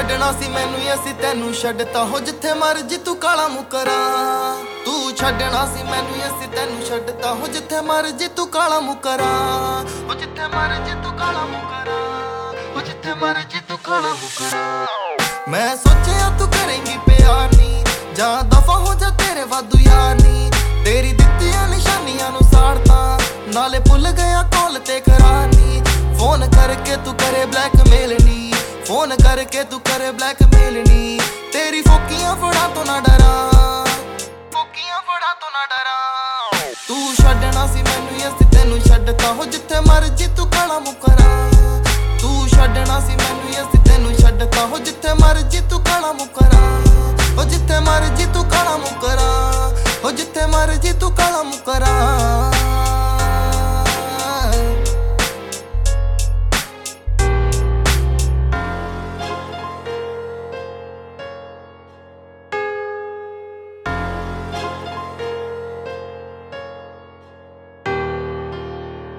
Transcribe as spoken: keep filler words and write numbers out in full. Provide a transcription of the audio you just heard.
ਛੱਡਣਾ ਸੀ ਮੈਨੂੰ ਅਸੀਂ ਤੈਨੂੰ ਛੱਡਤਾ ਹੋ ਜਿੱਥੇ ਮਰਜੀ ਤੂੰ ਕਾਲਾ ਮੁਕਰਾ ਤੂੰ ਛੱਡਣਾ ਸੀ ਮੈਨੂੰ ਅਸੀਂ ਤੈਨੂੰ ਛੱਡਤਾ ਹੋ ਜਿੱਥੇ ਮਰਜੀ ਤੂੰ ਕਾਲਾ ਮੁਕਰਾ ਹੋ ਜਿੱਥੇ ਮਰਜੀ ਤੂੰ ਕਾਲਾ ਮੁਕਰਾ ਹੋ ਜਿੱਥੇ ਮਰਜੀ ਤੂੰ ਕਾਲਾ ਮੁਕਰਾ ਮੈਂ ਸੋਚਿਆ ਤੂੰ ਕਰੇਂਗੀ ਪਿਆਰ ਨੀ ਜਾਂ ਦਫਾ ਹੋ ਜਾ ਤੇਰੇ ਵਾਧੂ ਯਾਰ ਨੀ ਤੇਰੀ ਦਿੱਤੀਆਂ ਨਿਸ਼ਾਨੀਆਂ ਨੂੰ ਸਾੜਤਾ ਨਾਲੇ ਭੁੱਲ ਗਿਆ ਕਾਲ ਤੇ ਕਰਾਰ ਨੀ ਫੋਨ ਕਰਕੇ ਤੂੰ ਕਰੇ ਬਲੈਕਮੇਲ ਨੀ ਫੋਨ ਕਰਕੇ ਤੂੰ ਕਰੇ ਬਲੈਕਮੇਲ ਨੀ ਤੇਰੀ ਫੋਕੀਆਂ ਫੜਾ ਤੋਂ ਨਾ ਡਰਾਂ ਫੋਕੀਆਂ ਫੜਾ ਤੋਂ ਨਾ ਡਰਾਂ ਤੂੰ ਛੱਡਣਾ ਸੀ ਮੈਨੂੰ ਅਸੀਂ ਤੈਨੂੰ ਛੱਡਤਾ ਹੋ ਜਿੱਥੇ ਮਰਜੀ ਤੂੰ ਕਾਲਾ ਮੁਕਰਾ ਤੂੰ ਛੱਡਣਾ ਸੀ ਮੈਨੂੰ ਅਸੀਂ ਤੈਨੂੰ ਛੱਡਤਾ ਹੋ ਜਿੱਥੇ ਮਰਜੀ ਤੂੰ ਕਾਲਾ ਮੁਕਰਾ ਹੋ ਜਿੱਥੇ ਮਰਜੀ ਤੂੰ ਕਾਲਾ ਮੁਕਰਾ ਹੋ ਜਿੱਥੇ ਮਰਜੀ ਤੂੰ ਕਾਲਾ ਮੁਕਰਾ